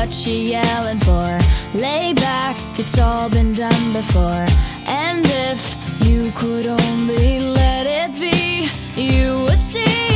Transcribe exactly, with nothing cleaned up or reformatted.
what she yelling for? Lay back, it's all been done before. And if you could only let it be, you would see